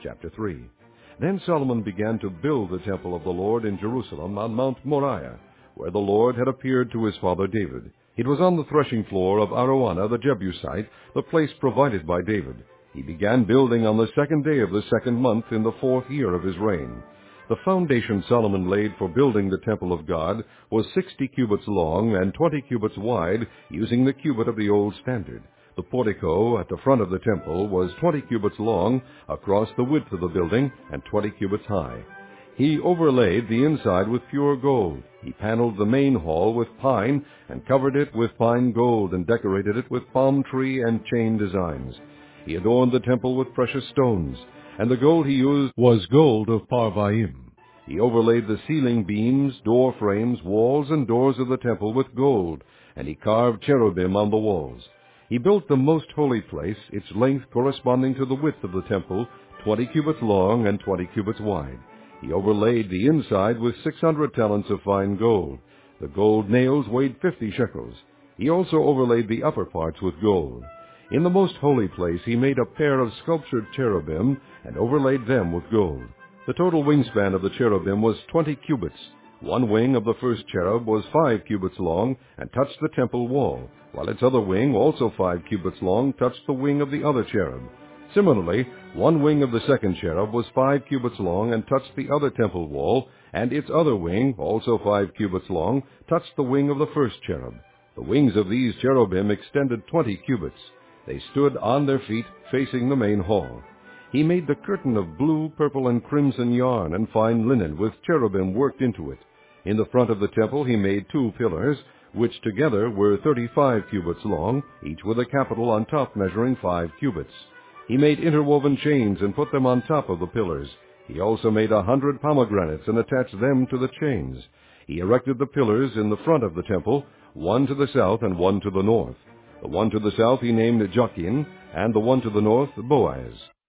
Chapter 3. Then Solomon began to build the temple of the Lord in Jerusalem on Mount Moriah, where the Lord had appeared to his father David. It was on the threshing floor of Araunah the Jebusite, the place provided by David. He began building on the 2nd day of the 2nd month in the 4th year of his reign. The foundation Solomon laid for building the temple of God was 60 cubits long and 20 cubits wide, using the cubit of the old standard. The portico at the front of the temple was 20 cubits long across the width of the building and 20 cubits high. He overlaid the inside with pure gold. He paneled the main hall with pine and covered it with fine gold and decorated it with palm tree and chain designs. He adorned the temple with precious stones, and the gold he used was gold of Parvaim. He overlaid the ceiling beams, door frames, walls, and doors of the temple with gold, and he carved cherubim on the walls. He built the most holy place, its length corresponding to the width of the temple, 20 cubits long and 20 cubits wide. He overlaid the inside with 600 talents of fine gold. The gold nails weighed 50 shekels. He also overlaid the upper parts with gold. In the most holy place he made a pair of sculptured cherubim and overlaid them with gold. The total wingspan of the cherubim was 20 cubits. One wing of the first cherub was 5 cubits long and touched the temple wall, while its other wing, also 5 cubits long, touched the wing of the other cherub. Similarly, one wing of the second cherub was 5 cubits long and touched the other temple wall, and its other wing, also 5 cubits long, touched the wing of the first cherub. The wings of these cherubim extended 20 cubits. They stood on their feet, facing the main hall. He made the curtain of blue, purple, and crimson yarn and fine linen with cherubim worked into it. In the front of the temple he made 2 pillars, which together were 35 cubits long, each with a capital on top measuring 5 cubits. He made interwoven chains and put them on top of the pillars. He also made 100 pomegranates and attached them to the chains. He erected the pillars in the front of the temple, one to the south and one to the north. The one to the south he named Jachin, and the one to the north Boaz.